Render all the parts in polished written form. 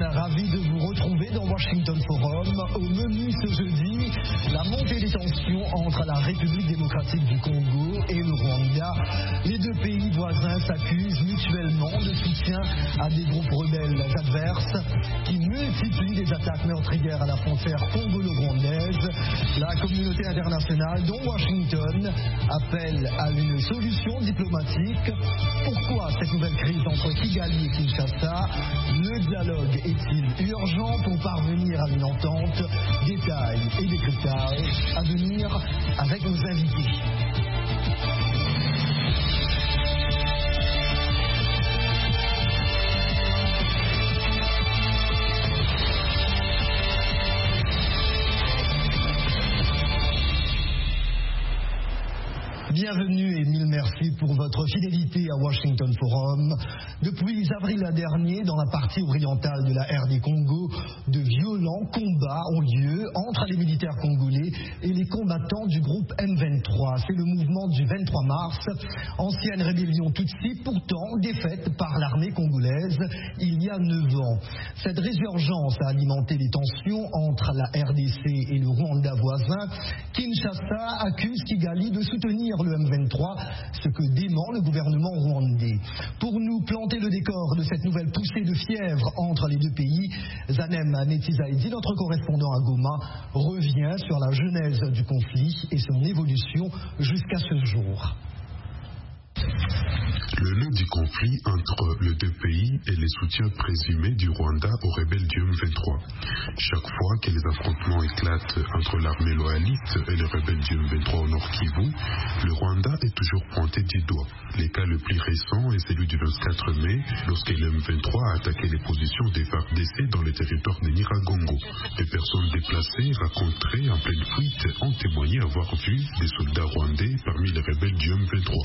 ravi de vous retrouver dans Washington Forum. Au menu ce jeudi, la montée des tensions entre la République démocratique du Congo et le Rwanda. Les deux pays voisins s'accusent mutuellement de soutien à des groupes rebelles adverses qui multiplient des attaques meurtrières à la frontière congolo-rwandaise. La communauté internationale, dont Washington, appelle à une solution diplomatique. Pourquoi cette nouvelle crise entre Kigali et Kinshasa? Le dialogue est-il urgent pour parvenir à une entente? Détails et décryptage à venir avec nos invités. Bienvenue et mille merci pour votre fidélité à Washington Forum. Depuis avril dernier, dans la partie orientale de la RD Congo, de violents combats ont lieu entre les militaires congolais et les combattants du groupe M23. C'est le mouvement du 23 mars, ancienne rébellion Tutsi, pourtant défaite par l'armée congolaise il y a 9 ans. Cette résurgence a alimenté les tensions entre la RDC et le Rwanda voisin. Kinshasa accuse Kigali de soutenir le M23, ce que dément le gouvernement rwandais. Pour nous planter le décor de cette nouvelle poussée de fièvre entre les deux pays, Zanem Netizaidi, notre correspondant à Goma, revient sur la genèse du conflit et son évolution jusqu'à ce jour. Le nœud du conflit entre les deux pays est les soutiens présumés du Rwanda aux rebelles du M23. Chaque fois que les affrontements éclatent entre l'armée loyaliste et les rebelles du M23 au Nord Kivu, le Rwanda est toujours pointé du doigt. Le cas le plus récent est celui du 24 mai, lorsque le M23 a attaqué les positions des FARDC dans le territoire de Nyiragongo. Les personnes déplacées rencontrées en pleine fuite ont témoigné avoir vu des soldats rwandais parmi les rebelles du M23.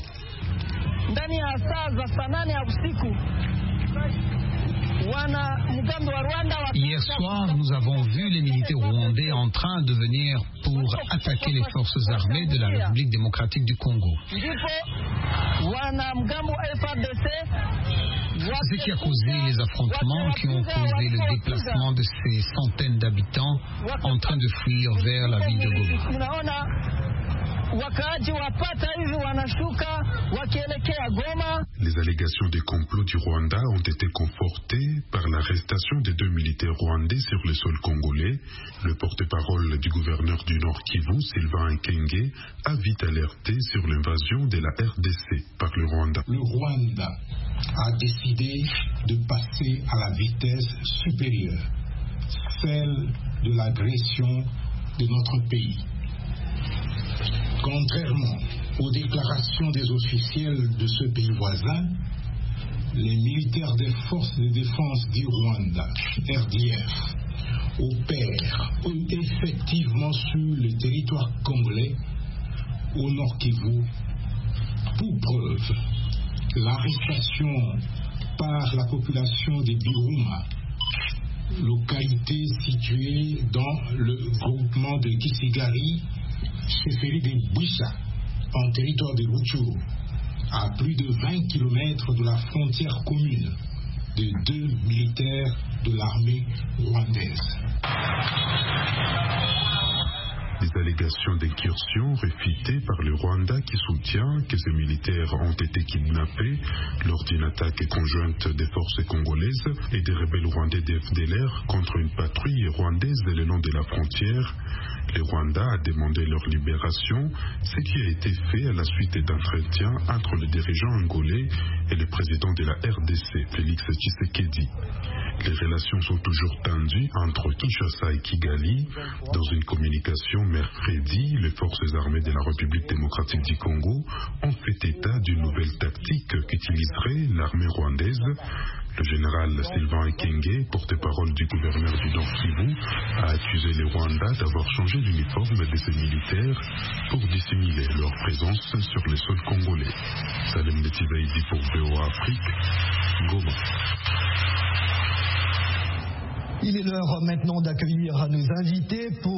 Hier soir, nous avons vu les militaires rwandais en train de venir pour attaquer les forces armées de la République démocratique du Congo. Ce qui a causé les affrontements qui ont causé le déplacement de ces centaines d'habitants en train de fuir vers la ville de Goma. Les allégations des complots du Rwanda ont été confortées par l'arrestation des 2 militaires rwandais sur le sol congolais. Le porte-parole du gouverneur du Nord Kivu, Sylvain Ekenge, a vite alerté sur l'invasion de la RDC par le Rwanda. Le Rwanda a décidé de passer à la vitesse supérieure, celle de l'agression de notre pays. Contrairement aux déclarations des officiels de ce pays voisin, les militaires des forces de défense du Rwanda, RDF, opèrent effectivement sur le territoire congolais au Nord Kivu. Pour preuve, l'arrestation par la population des Biruma, localité située dans le groupement de Kisigari, chefferie de Bouissa, en territoire de Rutshuru, à plus de 20 km de la frontière commune de 2 militaires de l'armée rwandaise. Des allégations d'incursion réfutées par le Rwanda qui soutient que ces militaires ont été kidnappés lors d'une attaque conjointe des forces congolaises et des rebelles rwandais de FDLR contre une patrouille rwandaise le long de la frontière. Le Rwanda a demandé leur libération, ce qui a été fait à la suite d'entretiens entre le dirigeant angolais et le président de la RDC, Félix Tshisekedi. Les relations sont toujours tendues entre Kinshasa et Kigali. Dans une communication mercredi, les forces armées de la République démocratique du Congo ont fait état d'une nouvelle tactique qu'utiliserait l'armée rwandaise. Le général Sylvain Ekenge, porte-parole du gouverneur du Nord Kivu, a accusé les Rwandais d'avoir changé l'uniforme de ses militaires pour dissimuler leur présence sur le sol congolais. Salem Netizaidi pour VOA Afrique, Goma. Il est l'heure maintenant d'accueillir nos invités pour